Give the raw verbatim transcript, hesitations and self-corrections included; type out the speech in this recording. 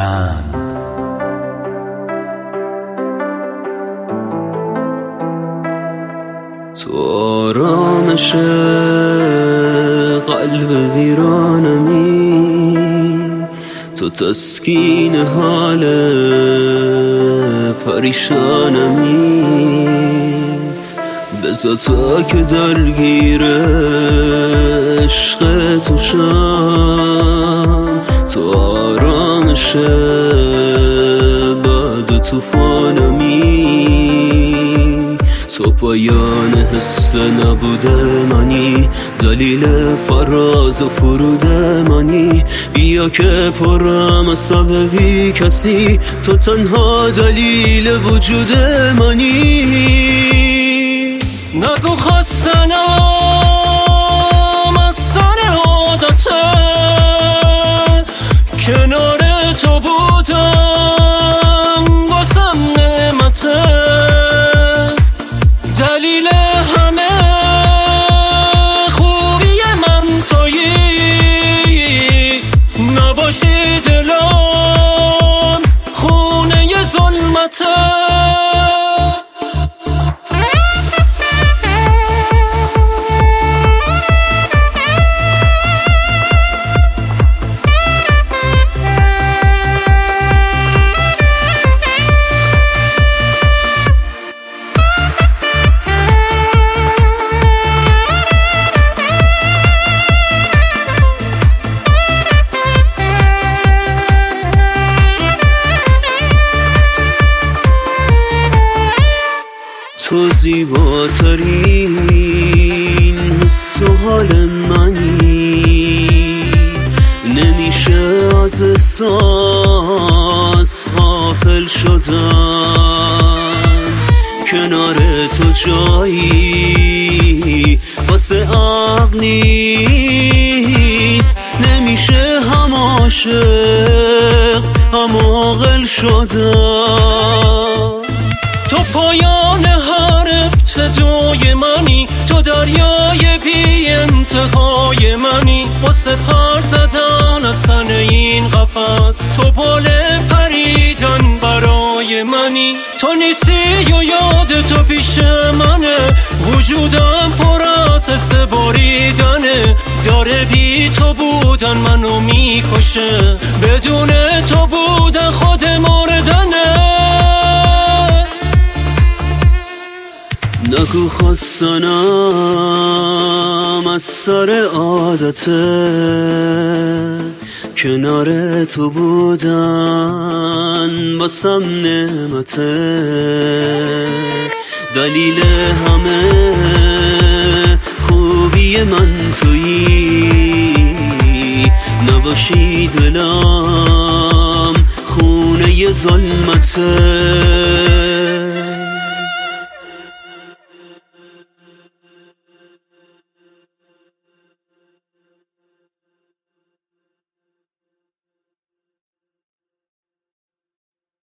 بلند. تو آرامش قلب ویرانمی، تو تسکین حال پریشانمی، بذار تا که درگیر عشق تو شم، تو آرامش بعد طوفانمی، تو پایان حس نبوده منی، دلیل فراز و فرود منی، بیا که پرم از بی کسی، تو تنها دلیل وجود منی. نگو خستنم از سر عادته، کنار تو بودم واسم نعمته، دلیل همه خوبی من تویی، نباشی دلم خونه ی ظلمته. تو زیباترین حس و حال منی، نمیشه از احساس غافل شدن، کنار تو جایی واسه عقل نیست، نمیشه هم عاشق هم عاقل شدن. تو پایان هر ابتدای منی، تو دریای بی انتهای منی، واسه پر زدن از تن این قفس، تو بال پریدن برای منی. تو نیستی و یاد تو پیش منه، وجودم پر از حس باریدنه، داره بی تو بودن منو میکشه، بدون تو بودن خود مردنه. نگو خستنم از سر عادته، کنار تو بودن باسم نعمته، دلیل همه خوبی من تویی، نباشی دلم خونه ی ظلمته.